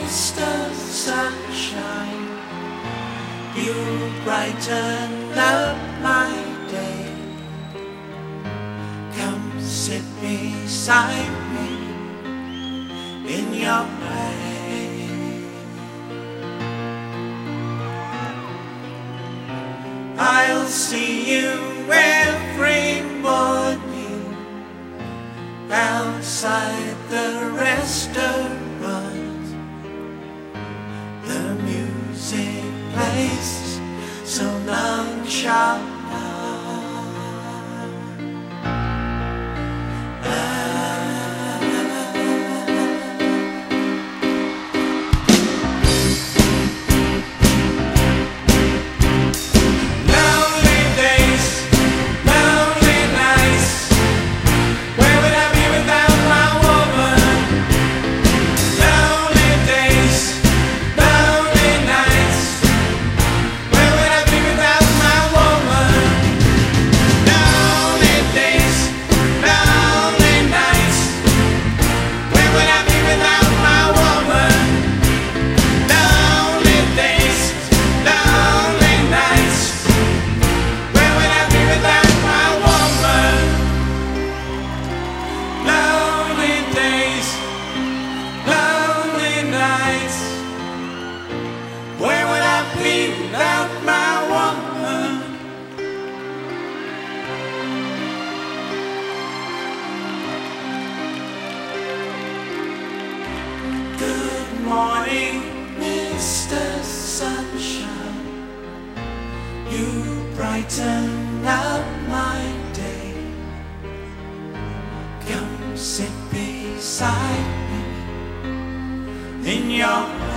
Mr. Sunshine, you brighten up my day. Come sit beside me in your way. I'll see you every morning outside the restaurant. The music plays so nonchalant. Where would I be without my woman? Good morning, Mr. Sunshine. You brighten up my day. Come sit beside me in your